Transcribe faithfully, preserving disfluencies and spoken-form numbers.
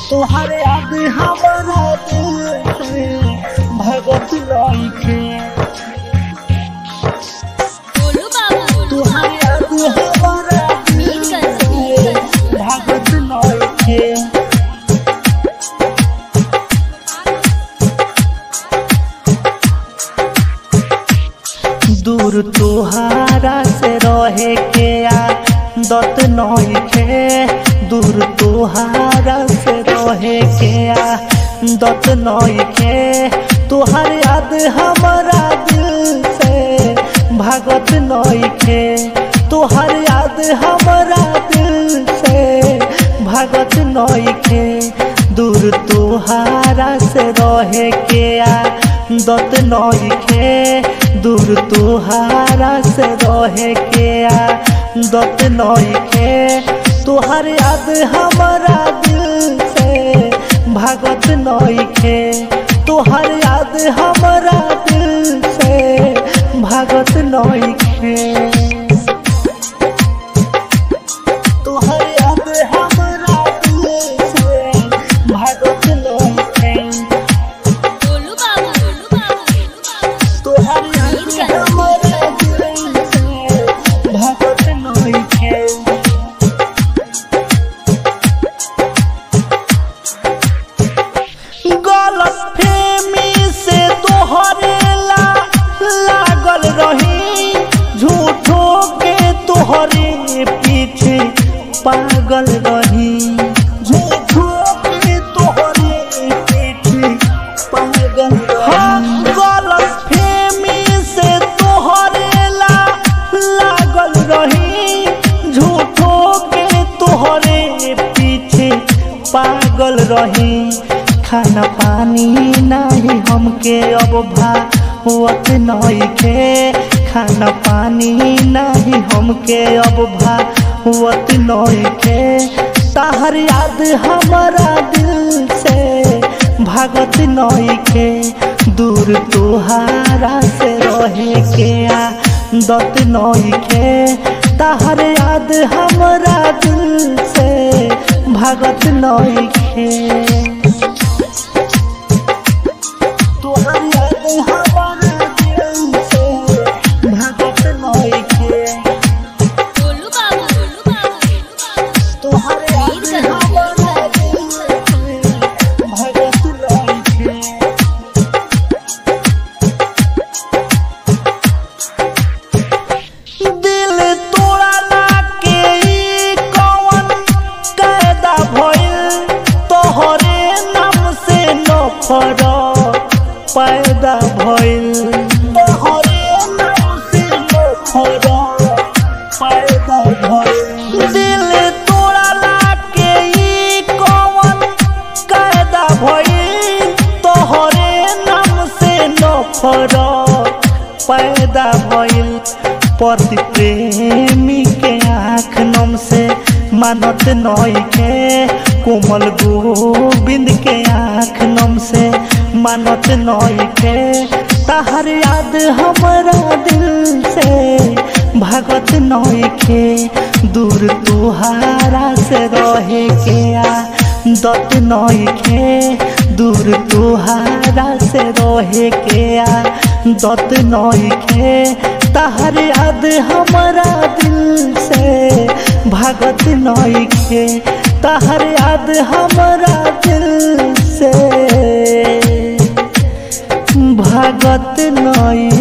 तोहर याद हमरा दिल से भगत लइखे बोलू बाबू तोहर याद हमरा दिल से भगत लइखे दूर तोहारा से रहे के आदत नइखे दूर तोहारा से रहे के आदत नइखे तोहर याद हमरा दिल से भागत नइखे तोहर याद हमरा दिल से भागत नइखे दूर तोहारा से रहे के आदत नइखे दूर तोहारा से रहे के आदत नइखे तोहर याद हमरा दिल से भागत नइखे तोहर याद हमरा दिल से भागत नइखे तोहर याद हमरा दिल से भागत नइखे बोलू बाबू बोलू बाबू तोहर याद हमरा दिल से भागत नइखे गलतफहमी से तोहरे ला लागल रही झूठो के तोहरे पीछे पागल रही झूठो के तोहरे पीछे पागल रही गलतफहमी से तोहरे ला लागल रही झूठो के तोहरे पीछे पागल रही खाना पानी नहीं हमके अब भावत नइखे खाना पानी नहीं हमके अब भावत नइखे तोहर याद हमरा दिल से भागत नइखे दूर तोहारा से रहे के आदत नइखे तोहर याद हमरा दिल से भागत नइखे तोहर याद हमरा दिल से भागत नइखे बोलू बाबू बोलू बाबू तोहर याद हमरा दिल से भागत नइखे दिल तोड़ला के ई कौन कायदा भइल तोहरे नाम से नफरत पैदा भइल तोहरे नाम से नफरत पैदा भइल दिल तोड़ला के ई कौन कायदा भइल तोहरे नाम से नफरत पैदा भइल पति प्रेमी के आँख नम से मानत नइखे कोमल गोविंद के आँख नम से मानत नइखे तोहर याद हमरा दिल से भागत नइखे दूर तोहारा से रहे के आदत नइखे दूर तोहारा से रहे के आदत नइखे तोहर याद हमरा दिल से भागत नइखे तोहर याद हमरा दिल से भागत नइखे।